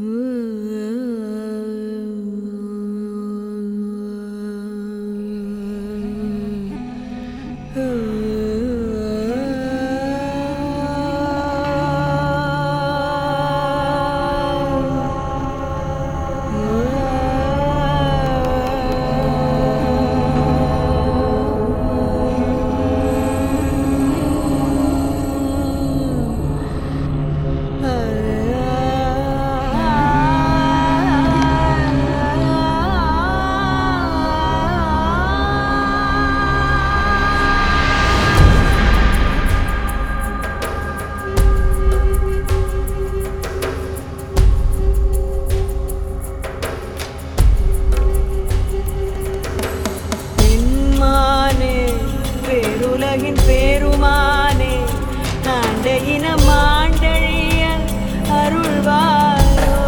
பெருமானே ஆண்டையின மாண்டழிய அருள்வாயோ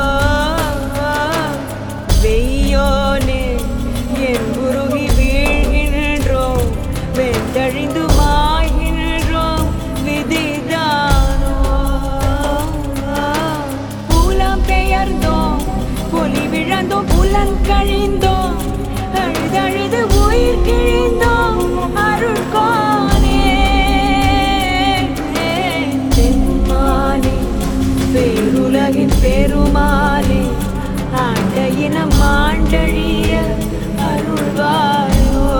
வெய்யோனே என் குருகி வீழ்கின்றோம் வெந்தழிந்து மாய்கின்றோம் விதிதானோ புலம் பெயர்ந்தோம் பொலி விழந்தோம் புலன் கழிந்தோம் அழுதழுது உயிர் கிழிந்தோம் அருள் பேருலகின் பெருமானே ஆண்டையின மாண்டழிய அருள்வாயோ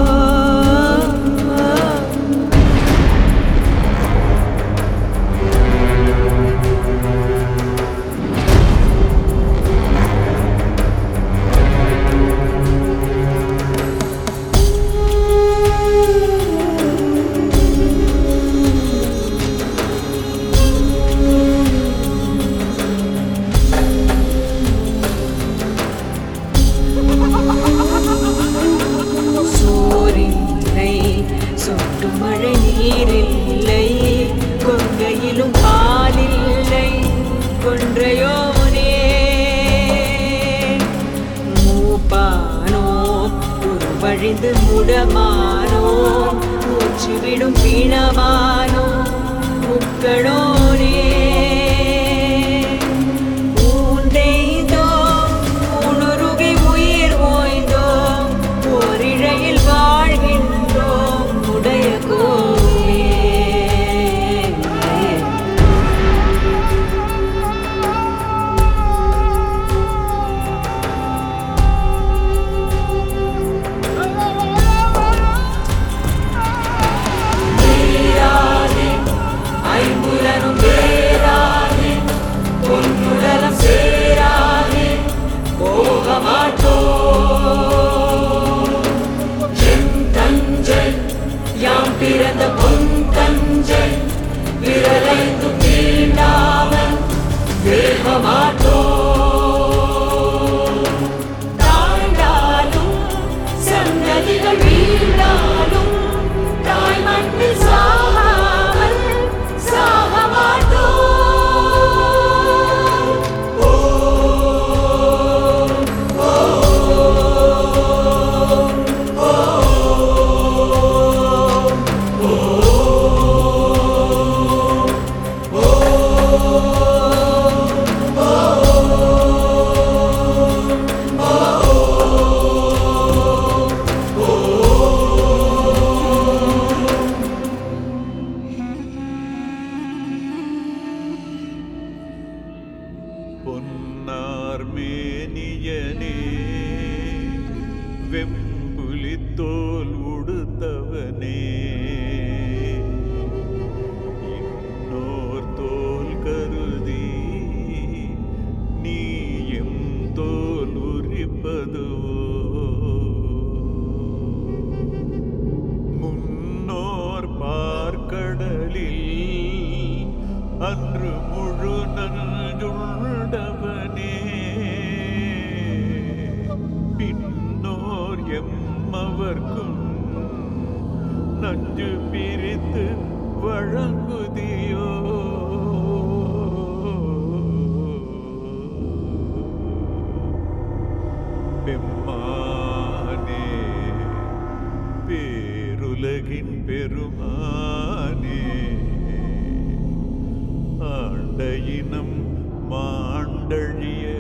மழை நீரில்லை கொங்கையிலும் பாலில்லை கொன்றையோனே மூப்பானோ உருவழிந்து முடமானோ மூச்சுவிடும் பிணமானோ முக்களோனே ஊந்தெய்தோ உணருகி உயிர் ஓய்ந்தோ ஓரிழையில் வாழ்கின்றோம் உடைய பிறந்த பொன் தஞ்சை விரலைந்து தீண்டாமல் வேகமாட்டோ தாழ்ந்தாலும் சந்ததிகள் வீழ்ந்தாலும் தாய் மண்ணில் சாகாமல் சாகமாட்டோ பொன்னார் மேனியனே வெம்புலித்தோல் உடுத்தவனே இன்னோர் தோல் கருதி நீ எம் தோல் உரிப்பதுவோ முன்னோர் பார்க்கடலில் அன்று முழு நஞ்சுண்டவனே பின்னோர் எம்மவர்க்கும் நஞ்சு பிரித்து வழங்குதியோ பெம்மானே பேருலகின் பெருமானே ஆண்டையினம் மாண்டழிய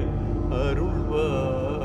அருள்வாயே.